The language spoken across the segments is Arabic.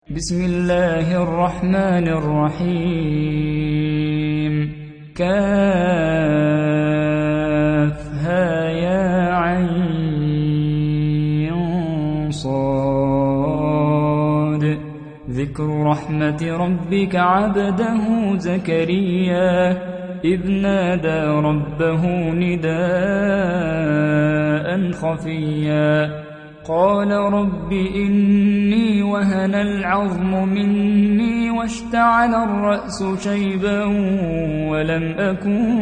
بسم الله الرحمن الرحيم كافها يا عين صاد ذكر رحمة ربك عبده زكريا إذ نادى ربه نداء خفيا قال رب إني وهن العظم مني واشتعل الرأس شيبا ولم أكن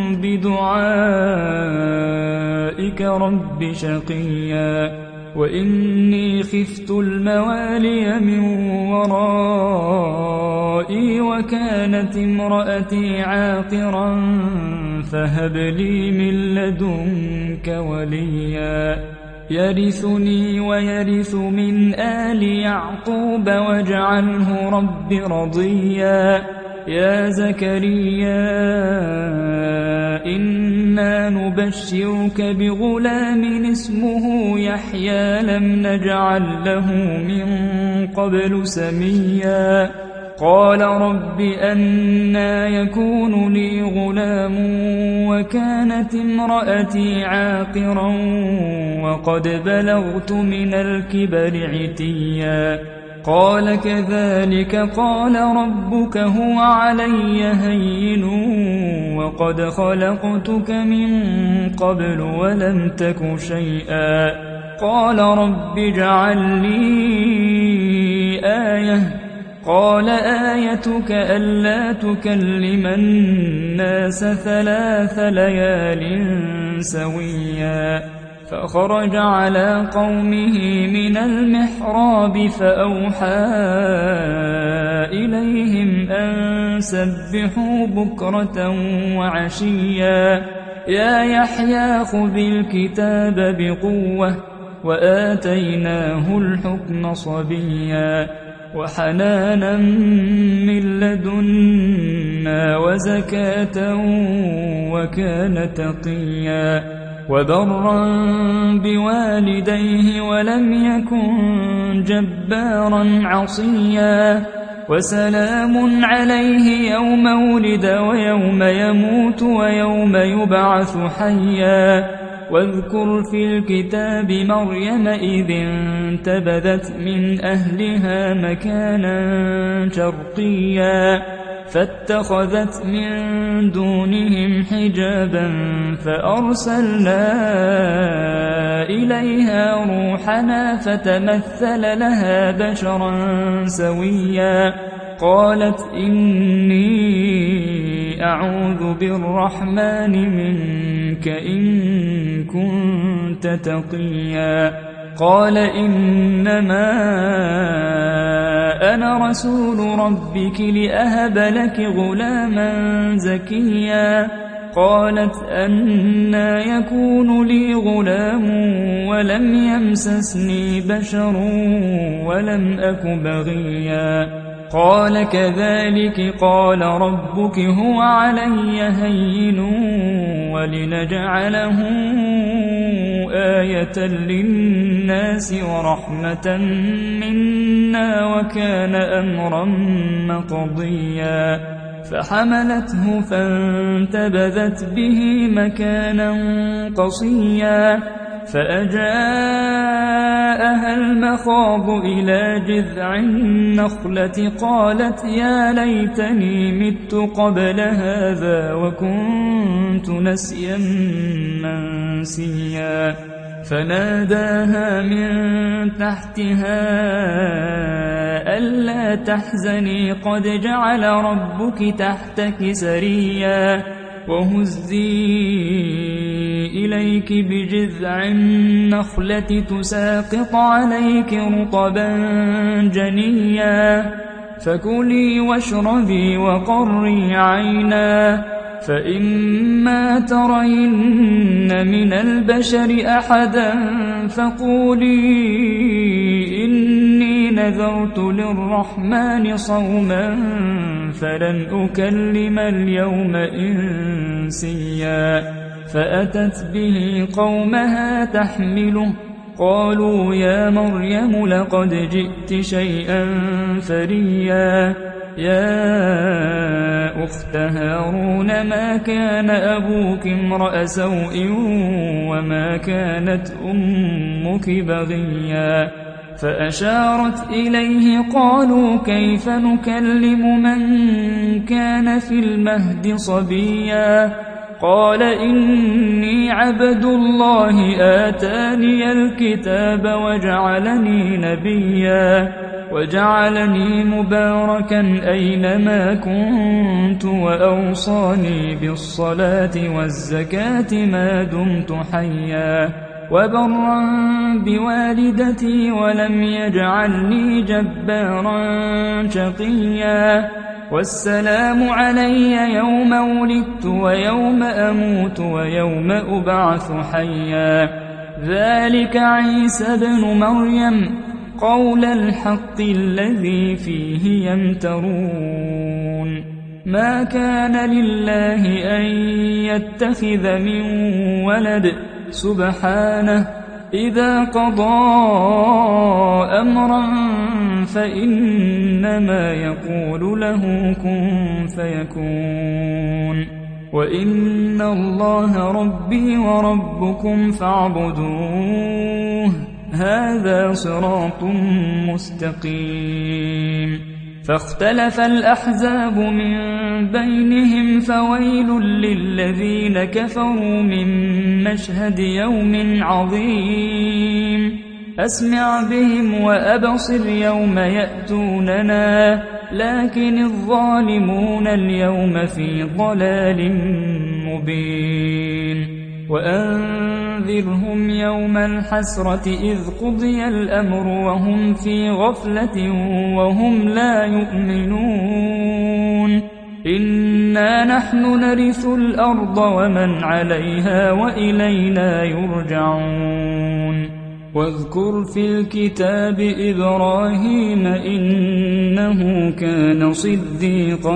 بدعائك رب شقيا وإني خفت الموالي من ورائي وكانت امرأتي عاقرا فهب لي من لدنك وليا يرثني ويرث من آل يعقوب واجعله رب رضيا يا زكريا إنا نبشرك بغلام اسمه يحيى لم نجعل له من قبل سميا قال رب أنى يكون لي غلام وكانت امرأتي عاقرا وقد بلغت من الكبر عتيا قال كذلك قال ربك هو علي هين وقد خلقتك من قبل ولم تك شيئا قال رب اجعل لي آية قال آيتك ألا تكلم الناس 3 ليال سويا فخرج على قومه من المحراب فأوحى إليهم أن سبحوا بكرة وعشيا يا يحيى خذ الكتاب بقوة وآتيناه الحكم صبيا وحنانا من لدنا وزكاة وكان تقيا وبرا بوالديه ولم يكن جبارا عصيا وسلام عليه يوم ولد ويوم يموت ويوم يبعث حيا واذكر في الكتاب مريم إذ انتبذت من أهلها مكانا شرقيا فاتخذت من دونهم حجابا فأرسلنا إليها روحنا فتمثل لها بشرا سويا قالت إني أعوذ بالرحمن منك إن كنت تقيا قال إنما أنا رسول ربك لأهب لك غلاما زكيا قالت أنى يكون لي غلام ولم يمسسني بشر ولم أك بغيا قال كذلك قال ربك هو علي هين ولنجعله آية للناس ورحمة منا وكان أمرا مقضيا فحملته فانتبذت به مكانا قصيا فأجاءها المخاض إلى جذع النخلة قالت يا ليتني مت قبل هذا وكنت نسيا منسيا فناداها من تحتها ألا تحزني قد جعل ربك تحتك سريا وهزي إليك بجذع النخلة تساقط عليك رطبا جنيا فكلي واشربي وقري عينا فإما ترين من البشر أحدا فقولي إني نذرت للرحمن صوما فلن أكلم اليوم إنسيا فأتت به قومها تحمله قالوا يا مريم لقد جئت شيئا فريا يا أخت هارون ما كان أبوك امرأ سوء وما كانت أمك بغيا فأشارت إليه قالوا كيف نكلم من كان في المهد صبيا قال إني عبد الله آتاني الكتاب وجعلني نبيا وجعلني مباركا أينما كنت وأوصاني بالصلاة والزكاة ما دمت حيا وبرا بوالدتي ولم يجعلني جبارا شقيا والسلام علي يوم ولدت ويوم أموت ويوم أبعث حيا ذلك عيسى بن مريم قول الحق الذي فيه يمترون ما كان لله أن يتخذ من ولد سبحانه إذا قضى أمرا فإنما يقول له كن فيكون وإن الله ربي وربكم فاعبدوه هذا صراط مستقيم فاختلف الأحزاب من بينهم فويل للذين كفروا من مشهد يوم عظيم أسمع بهم وأبصر يوم يأتوننا لكن الظالمون اليوم في ضلال مبين وأنذرهم يوم الحسرة إذ قضي الأمر وهم في غفلة وهم لا يؤمنون إنا نحن نرث الأرض ومن عليها وإلينا يرجعون واذكر في الكتاب إبراهيم إنه كان صديقا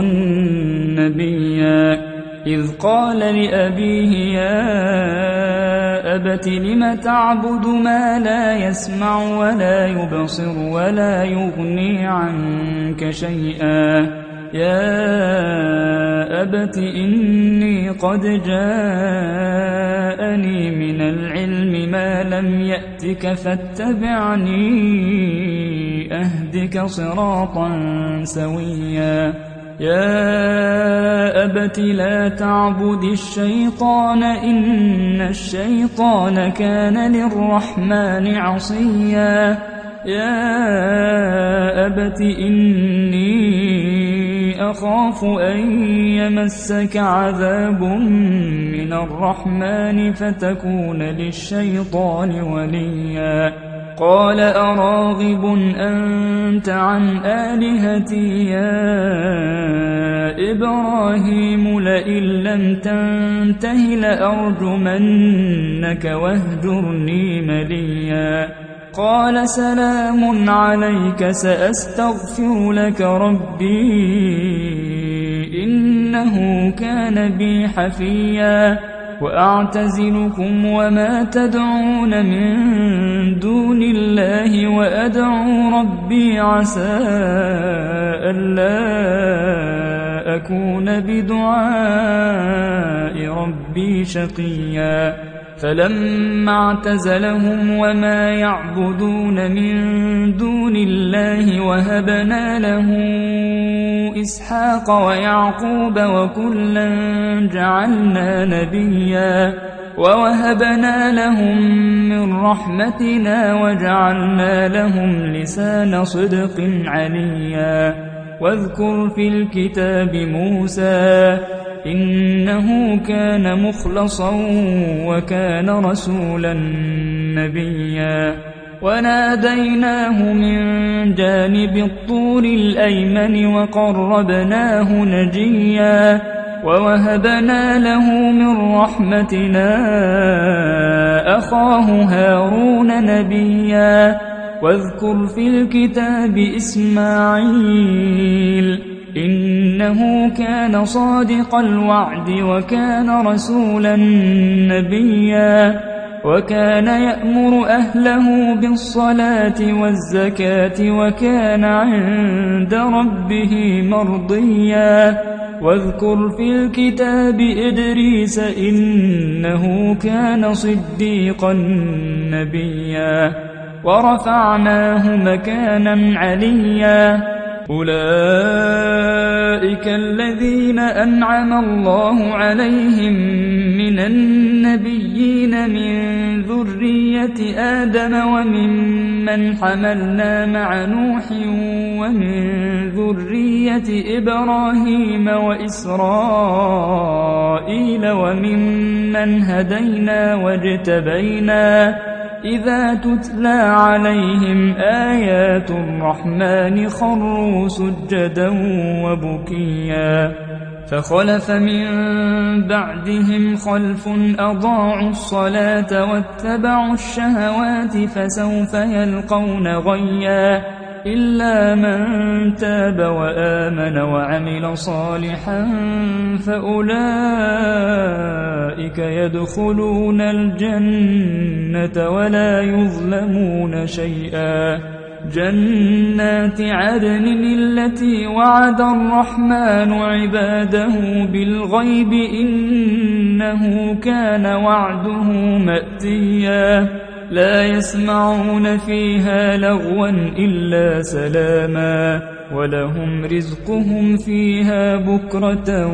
نبيا إذ قال لأبيه يا أبت لم تعبد ما لا يسمع ولا يبصر ولا يغني عنك شيئا يا أبت إني قد جاءني من العلم ما لم يأتك فاتبعني أهدك صراطا سويا يا أبت لا تعبد الشيطان إن الشيطان كان للرحمن عصيا يا أبت إني أخاف أن يمسك عذاب من الرحمن فتكون للشيطان وليا قال أراغب أنت عن آلهتي يا إبراهيم لئن لم تنته لأرجمنك واهجرني مليا قال سلام عليك سأستغفر لك ربي إنه كان بي حفيا وأعتزلكم وما تدعون من دون الله وأدعو ربي عسى ألا أكون بدعاء ربي شقيا فلما اعتزلهم وما يعبدون من دون الله وهبنا له إسحاق ويعقوب وكلا جعلنا نبيا ووهبنا لهم من رحمتنا وجعلنا لهم لسان صدق عليا واذكر في الكتاب موسى إنه كان مخلصا وكان رسولا نبيا وناديناه من جانب الطور الأيمن وقربناه نجيا ووهبنا له من رحمتنا أخاه هارون نبيا واذكر في الكتاب إسماعيل إنه كان صادق الوعد وكان رسولا نبيا وكان يأمر أهله بالصلاة والزكاة وكان عند ربه مرضيا واذكر في الكتاب إدريس إنه كان صديقا نبيا ورفعناه مكانا عليا أولئك الذين أنعم الله عليهم من النبيين من ذرية آدم وممن حملنا مع نوح ومن ذرية إبراهيم وإسرائيل وممن هدينا واجتبينا إذا تتلى عليهم آيات الرحمن خروا سجدا وبكيا فخلف من بعدهم خلف أضاعوا الصلاة واتبعوا الشهوات فسوف يلقون غيا إلا من تاب وآمن وعمل صالحا فأولئك يدخلون الجنة ولا يظلمون شيئا جنات عدن التي وعد الرحمن عباده بالغيب إنه كان وعده مأتيا لا يسمعون فيها لغوا إلا سلاما ولهم رزقهم فيها بكرة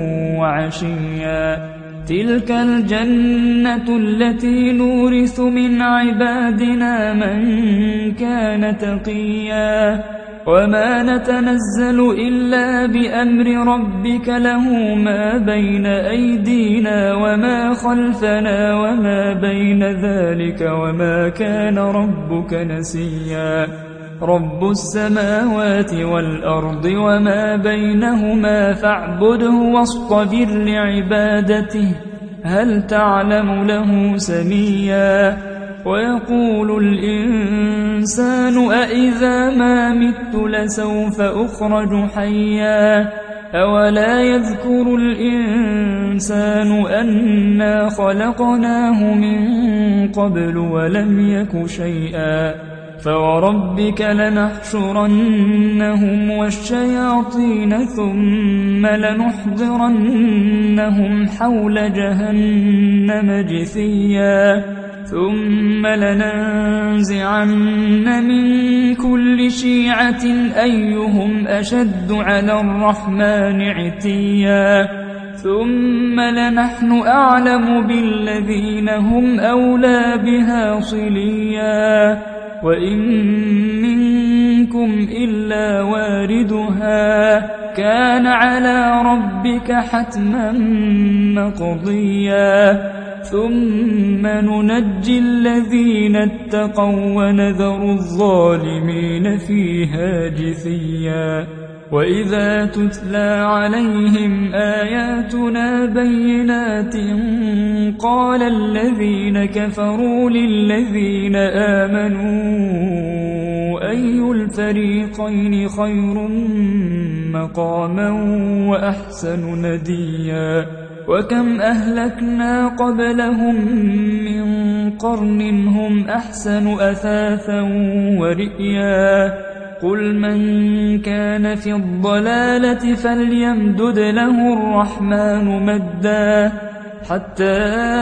وعشيا تلك الجنة التي نورث من عبادنا من كان تقيا وما نتنزل إلا بأمر ربك له ما بين أيدينا وما خلفنا وما بين ذلك وما كان ربك نسيا رب السماوات والأرض وما بينهما فاعبده واصطبر لعبادته هل تعلم له سميا ويقول الإنسان أإذا ما مت لسوف أخرج حيا أولا يذكر الإنسان أنا خلقناه من قبل ولم يك شيئا فوربك لنحشرنهم والشياطين ثم لنحضرنهم حول جهنم جثيا ثم لننزعن من كل شيعة أيهم أشد على الرحمن عتيا ثم لنحن أعلم بالذين هم أولى بها صليا وإن منكم إلا واردها كان على ربك حتما مقضيا ثم ننجي الذين اتقوا ونذر الظالمين فيها جثيا وإذا تتلى عليهم آياتنا بينات قال الذين كفروا للذين آمنوا أي الفريقين خير مقاما وأحسن نديا وكم أهلكنا قبلهم من قرن هم أحسن أثاثا ورئيا قل من كان في الضلالة فليمدد له الرحمن مدا حتى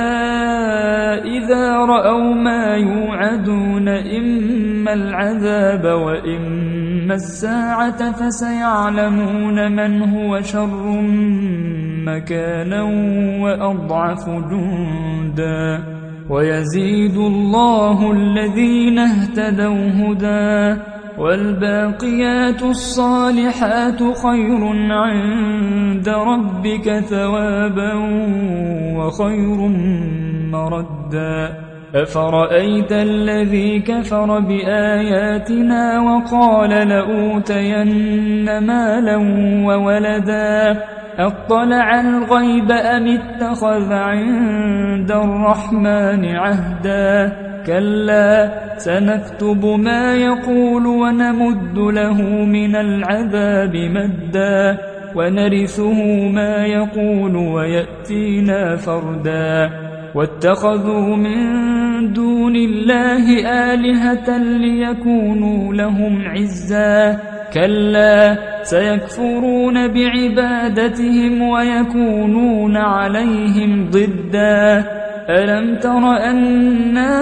إذا رأوا ما يوعدون إما العذاب وإما الساعة فسيعلمون من هو شر مكانا وأضعف جندا ويزيد الله الذين اهتدوا هدى والباقيات الصالحات خير عند ربك ثوابا وخير مردا أفرأيت الذي كفر بآياتنا وقال لأوتين مالا وولدا أطلع الغيب أم اتخذ عند الرحمن عهدا كلا سنكتب ما يقول ونمد له من العذاب مدا ونرثه ما يقول ويأتينا فردا واتخذوا من دون الله آلهة ليكونوا لهم عزا كلا سيكفرون بعبادتهم ويكونون عليهم ضدا ألم تر أنا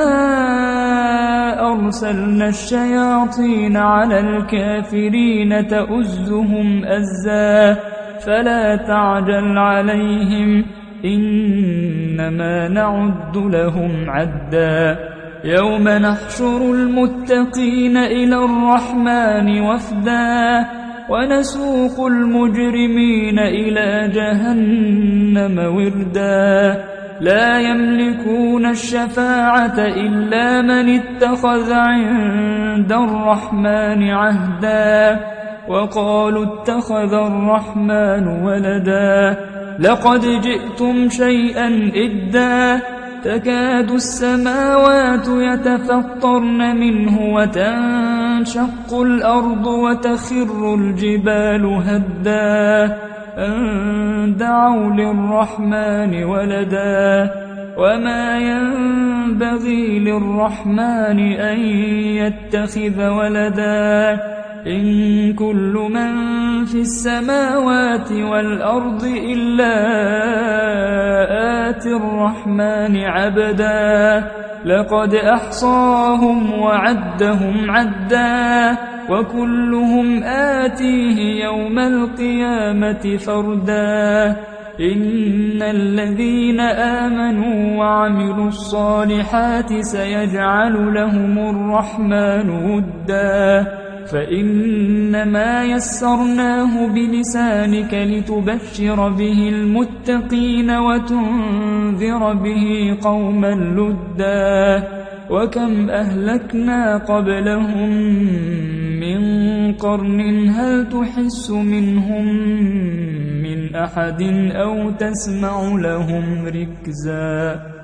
أرسلنا الشياطين على الكافرين تؤزهم أزا فلا تعجل عليهم إنما نعد لهم عدا يوم نحشر المتقين إلى الرحمن وفدا ونسوق المجرمين إلى جهنم وردا لا يملكون الشفاعة إلا من اتخذ عند الرحمن عهدا وقالوا اتخذ الرحمن ولدا لقد جئتم شيئا إدا تكاد السماوات يتفطرن منه وتنشق الأرض وتخر الجبال هدا أن دعوا للرحمن ولدا وما ينبغي للرحمن أن يتخذ ولدا إن كل من في السماوات والأرض إلا آتي الرحمن عبدا لقد أحصاهم وعدهم عدا وكلهم آتيه يوم القيامة فردا إن الذين آمنوا وعملوا الصالحات سيجعل لهم الرحمن ودا فإنما يسرناه بلسانك لتبشر به المتقين وتنذر به قوما لدا وكم أهلكنا قبلهم من قرن هل تحس منهم من أحد أو تسمع لهم ركزا